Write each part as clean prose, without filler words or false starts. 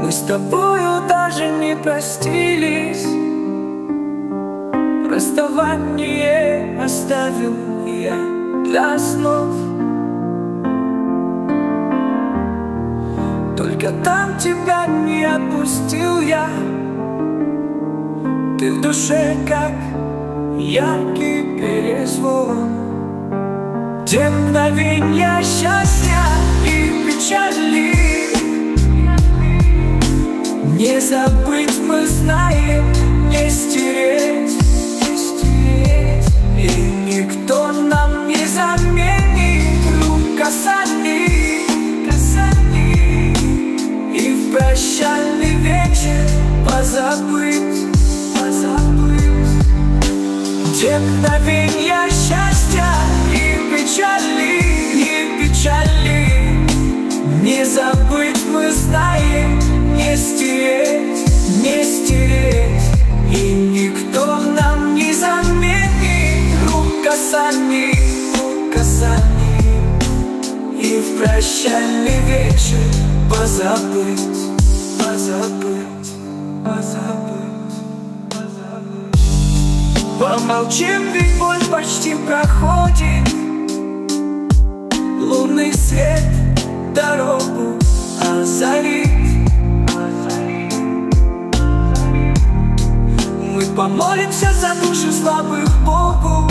Мы с тобою даже не простились. Расставание оставил я для снов. Только там тебя не отпустил я. Ты в душе, как яркий перезвон. Те мгновенья счастья и печали не забыть мы знаем, не стереть, не стереть. И никто нам не заменит рук касаний, касаний. И в прощальный вечер позабыть, позабыть те мгновенья счастья и печали, и печали. Не забыть мы знаем, не стереть, не стереть. И никто нам не заменит рук касаний, рук касаний. И в прощальный вечер позабыть, позабыть, позабыть, позабыть. Помолчим, ведь боль почти проходит. Лунный свет дорогу озарит. Мы помолимся за души слабых Богу,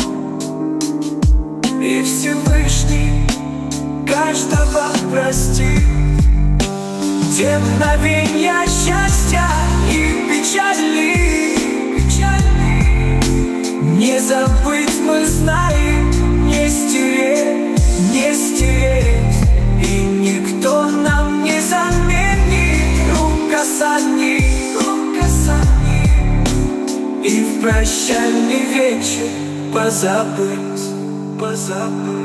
и Всевышний каждого простит. Те мгновенья счастья и печали, печали. Не забыть мы знаем, не стереть, не стереть. И никто нам не заменит рук касаний, рук касаний. И в прощальный вечер позабыть, позабыть.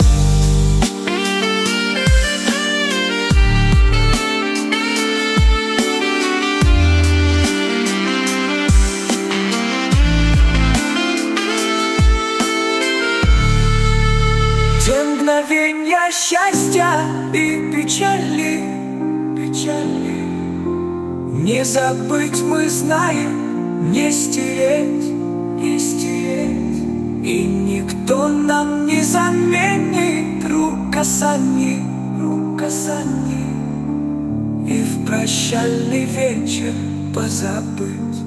Те мгновенья счастья и печали, печали. Не забыть мы знаем, не стереть, не стереть. И никто нам не заменит рук касаний, рук касаний. И в прощальный вечер позабыть.